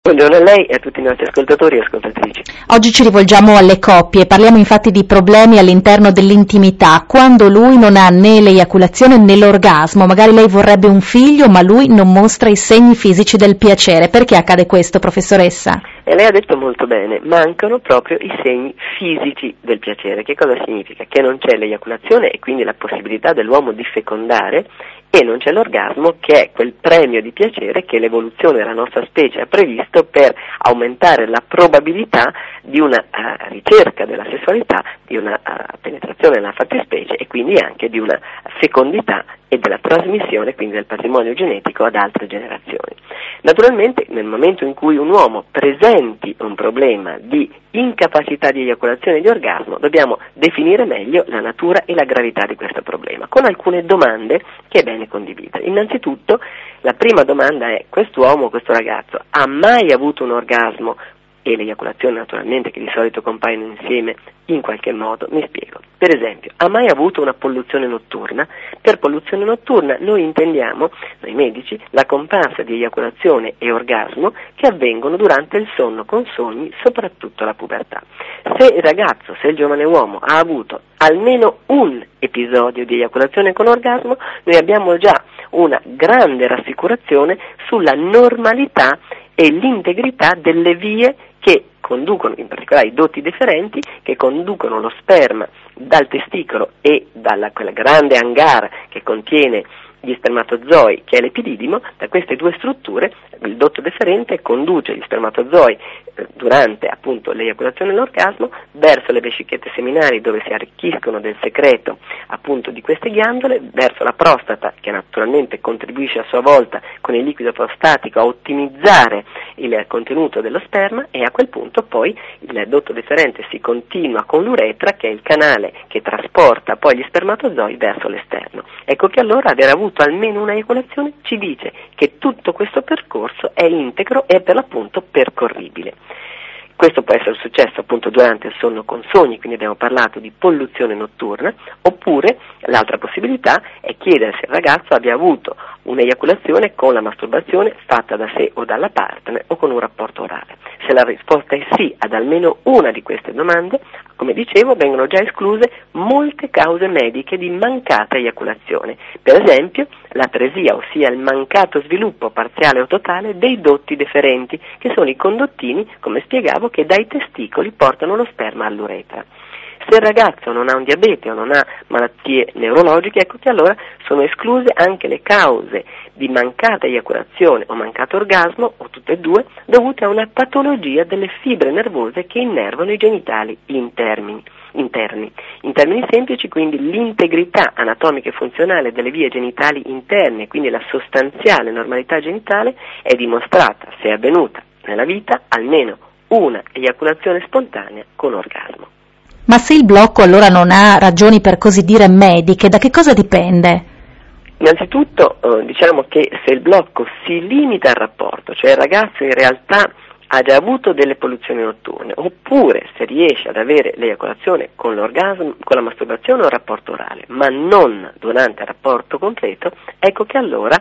Buongiorno a lei e a tutti i nostri ascoltatori e ascoltatrici. Oggi ci rivolgiamo alle coppie, parliamo infatti di problemi all'interno dell'intimità, quando lui non ha né l'eiaculazione né l'orgasmo, magari lei vorrebbe un figlio ma lui non mostra i segni fisici del piacere. Perché accade questo, professoressa? E lei ha detto molto bene, mancano proprio i segni fisici del piacere. Che cosa significa? Che non c'è l'eiaculazione e quindi la possibilità dell'uomo di fecondare, e non c'è l'orgasmo, che è quel premio di piacere che l'evoluzione della nostra specie ha previsto per aumentare la probabilità di una ricerca della sessualità, di una penetrazione nella fattispecie e quindi anche di una fecondità e della trasmissione, quindi del patrimonio genetico ad altre generazioni. Naturalmente nel momento in cui un uomo presenti un problema di incapacità di eiaculazione e di orgasmo, dobbiamo definire meglio la natura e la gravità di questo problema, con alcune domande che è bene condividere. Innanzitutto, la prima domanda è: quest'uomo, questo ragazzo, ha mai avuto un orgasmo e l'eiaculazione naturalmente, che di solito compaiono insieme in qualche modo? Mi spiego. Per esempio, ha mai avuto una polluzione notturna? Per polluzione notturna noi intendiamo, noi medici, la comparsa di eiaculazione e orgasmo che avvengono durante il sonno con sogni, soprattutto la pubertà. Se il ragazzo, se il giovane uomo ha avuto almeno un episodio di eiaculazione con orgasmo, noi abbiamo già una grande rassicurazione sulla normalità e l'integrità delle vie che conducono, in particolare i dotti deferenti, che conducono lo sperma dal testicolo e dalla quella grande hangar che contiene gli spermatozoi, che è l'epididimo. Da queste due strutture il dotto deferente conduce gli spermatozoi durante appunto l'eiaculazione e l'orgasmo verso le vescichette seminali, dove si arricchiscono del secreto appunto di queste ghiandole, verso la prostata, che naturalmente contribuisce a sua volta con il liquido prostatico a ottimizzare il contenuto dello sperma, e a quel punto poi il dotto deferente si continua con l'uretra, che è il canale che trasporta poi gli spermatozoi verso l'esterno. Ecco che allora aver avuto almeno una eiaculazione ci dice che tutto questo percorso è integro e per l'appunto percorribile. Questo può essere successo appunto durante il sonno con sogni, quindi abbiamo parlato di polluzione notturna, oppure l'altra possibilità è chiedere se il ragazzo abbia avuto un'eiaculazione con la masturbazione fatta da sé o dalla partner o con un rapporto orale. Se la risposta è sì ad almeno una di queste domande, come dicevo, vengono già escluse molte cause mediche di mancata eiaculazione, per esempio l'atresia, ossia il mancato sviluppo parziale o totale dei dotti deferenti, che sono i condottini, come spiegavo, che dai testicoli portano lo sperma all'uretra. Se il ragazzo non ha un diabete o non ha malattie neurologiche, ecco che allora sono escluse anche le cause di mancata eiaculazione o mancato orgasmo, o tutte e due, dovute a una patologia delle fibre nervose che innervano i genitali interni. In termini semplici, quindi, l'integrità anatomica e funzionale delle vie genitali interne, quindi la sostanziale normalità genitale, è dimostrata se è avvenuta nella vita almeno una eiaculazione spontanea con orgasmo. Ma se il blocco allora non ha ragioni per così dire mediche, da che cosa dipende? Innanzitutto diciamo che se il blocco si limita al rapporto, cioè il ragazzo in realtà ha già avuto delle polluzioni notturne, oppure se riesce ad avere l'eiaculazione con l'orgasmo, con la masturbazione o il rapporto orale, ma non durante il rapporto completo, ecco che allora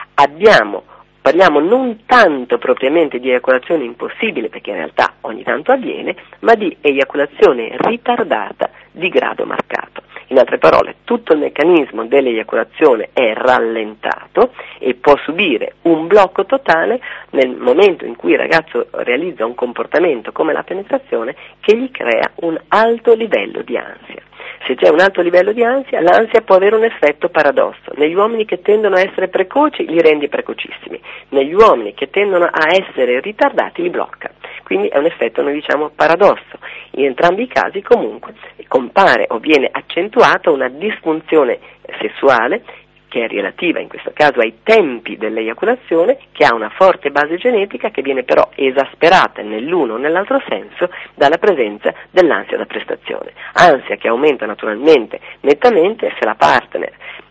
parliamo non tanto propriamente di eiaculazione impossibile, perché in realtà ogni tanto avviene, ma di eiaculazione ritardata di grado marcato. In altre parole, tutto il meccanismo dell'eiaculazione è rallentato e può subire un blocco totale nel momento in cui il ragazzo realizza un comportamento come la penetrazione che gli crea un alto livello di ansia. Se c'è un alto livello di ansia, l'ansia può avere un effetto paradosso. Negli uomini che tendono a essere precoci li rende precocissimi, negli uomini che tendono a essere ritardati li blocca. Quindi è un effetto, noi diciamo, paradosso. In entrambi i casi comunque compare o viene accentuata una disfunzione sessuale che è relativa in questo caso ai tempi dell'eiaculazione, che ha una forte base genetica che viene però esasperata nell'uno o nell'altro senso dalla presenza dell'ansia da prestazione. Ansia che aumenta naturalmente nettamente se la partner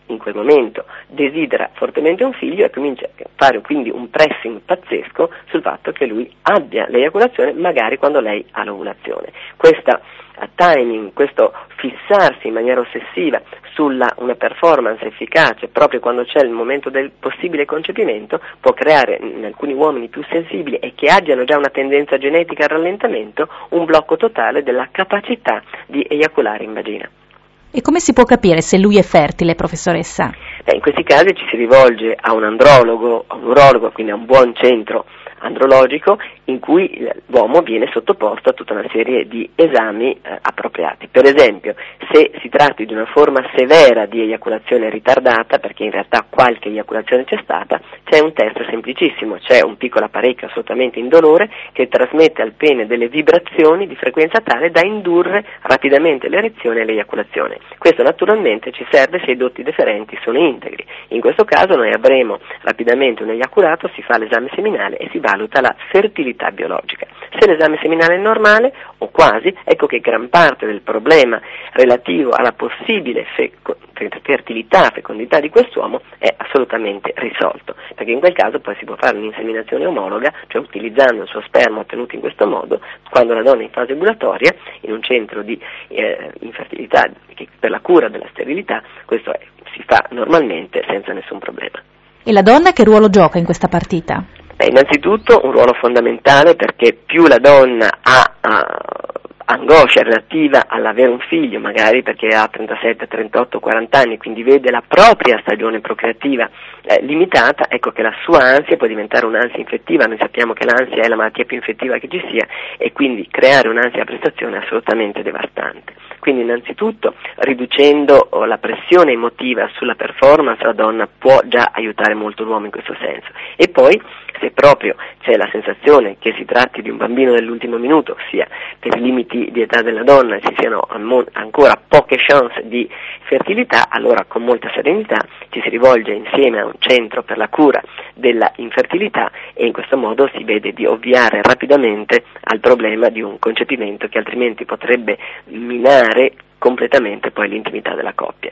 in quel momento desidera fortemente un figlio e comincia a fare quindi un pressing pazzesco sul fatto che lui abbia l'eiaculazione magari quando lei ha l'ovulazione. Questa timing, questo fissarsi in maniera ossessiva sulla una performance efficace proprio quando c'è il momento del possibile concepimento può creare in alcuni uomini più sensibili e che abbiano già una tendenza genetica al rallentamento un blocco totale della capacità di eiaculare in vagina. E come si può capire se lui è fertile, professoressa? In questi casi ci si rivolge a un andrologo, a un urologo, quindi a un buon centro andrologico in cui l'uomo viene sottoposto a tutta una serie di esami appropriati. Per esempio, se si tratti di una forma severa di eiaculazione ritardata, perché in realtà qualche eiaculazione c'è stata, c'è un test semplicissimo, c'è un piccolo apparecchio assolutamente indolore che trasmette al pene delle vibrazioni di frequenza tale da indurre rapidamente l'erezione e l'eiaculazione. Questo naturalmente ci serve se i dotti deferenti sono integri. In questo caso noi avremo rapidamente un eiaculato, si fa l'esame seminale e si valuta la fertilità biologica. Se l'esame seminale è normale, o quasi, ecco che gran parte del problema relativo alla possibile fertilità, fecondità di quest'uomo è assolutamente risolto, perché in quel caso poi si può fare un'inseminazione omologa, cioè utilizzando il suo sperma ottenuto in questo modo, quando la donna è in fase ovulatoria, in un centro di infertilità per la cura della sterilità, questo si fa normalmente senza nessun problema. E la donna che ruolo gioca in questa partita? Innanzitutto un ruolo fondamentale, perché più la donna ha angoscia relativa all'avere un figlio, magari perché ha 37, 38, 40 anni, quindi vede la propria stagione procreativa limitata, ecco che la sua ansia può diventare un'ansia infettiva. Noi sappiamo che l'ansia è la malattia più infettiva che ci sia e quindi creare un'ansia da prestazione è assolutamente devastante. Quindi innanzitutto riducendo la pressione emotiva sulla performance la donna può già aiutare molto l'uomo in questo senso. E poi se proprio c'è la sensazione che si tratti di un bambino dell'ultimo minuto, ossia per i limiti di età della donna ci siano ancora poche chance di fertilità, allora con molta serenità ci si rivolge insieme a un centro per la cura della infertilità e in questo modo si vede di ovviare rapidamente al problema di un concepimento che altrimenti potrebbe minare completamente poi l'intimità della coppia.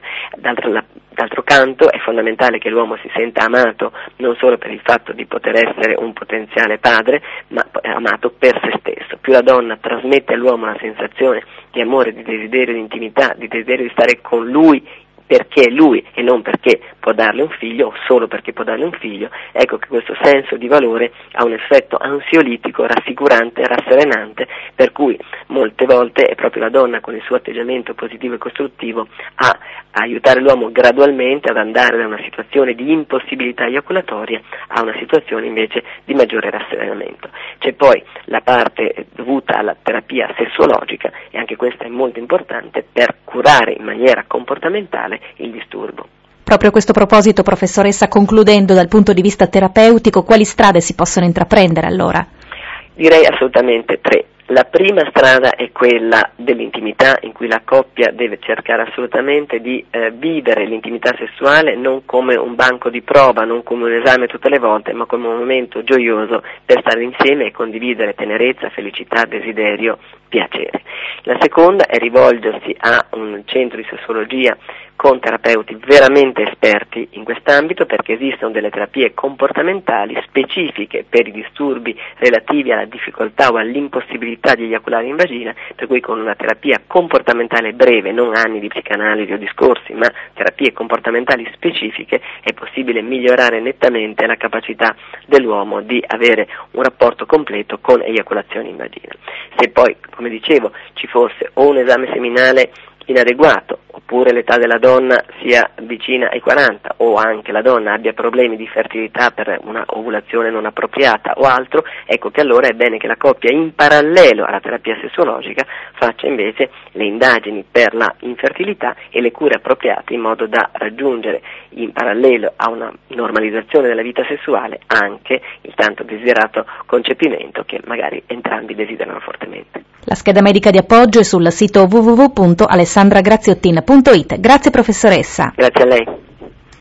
D'altro canto è fondamentale che l'uomo si senta amato non solo per il fatto di poter essere un potenziale padre, ma amato per se stesso. Più la donna trasmette all'uomo la sensazione di amore, di desiderio di intimità, di desiderio di stare con lui perché lui e non perché può darle un figlio o solo perché può darle un figlio, ecco che questo senso di valore ha un effetto ansiolitico, rassicurante, rasserenante, per cui molte volte è proprio la donna con il suo atteggiamento positivo e costruttivo a aiutare l'uomo gradualmente ad andare da una situazione di impossibilità eiaculatoria a una situazione invece di maggiore rasserenamento. C'è poi la parte dovuta alla terapia sessuologica e anche questa è molto importante per curare in maniera comportamentale il disturbo. Proprio a questo proposito, professoressa, concludendo dal punto di vista terapeutico, quali strade si possono intraprendere allora? Direi assolutamente 3. La prima strada è quella dell'intimità, in cui la coppia deve cercare assolutamente di vivere l'intimità sessuale non come un banco di prova, non come un esame tutte le volte, ma come un momento gioioso per stare insieme e condividere tenerezza, felicità, desiderio, piacere. La seconda è rivolgersi a un centro di sessuologia con terapeuti veramente esperti in quest'ambito, perché esistono delle terapie comportamentali specifiche per i disturbi relativi alla difficoltà o all'impossibilità di eiaculare in vagina, per cui con una terapia comportamentale breve, non anni di psicanalisi o discorsi, ma terapie comportamentali specifiche, è possibile migliorare nettamente la capacità dell'uomo di avere un rapporto completo con eiaculazione in vagina. Se poi, come dicevo, ci fosse o un esame seminale inadeguato, oppure l'età della donna sia vicina ai 40, o anche la donna abbia problemi di fertilità per una ovulazione non appropriata o altro, ecco che allora è bene che la coppia in parallelo alla terapia sessuologica faccia invece le indagini per la infertilità e le cure appropriate in modo da raggiungere in parallelo a una normalizzazione della vita sessuale anche il tanto desiderato concepimento che magari entrambi desiderano fortemente. La scheda medica di appoggio è sul sito www.alessandragraziottin.it. Grazie professoressa. Grazie a lei.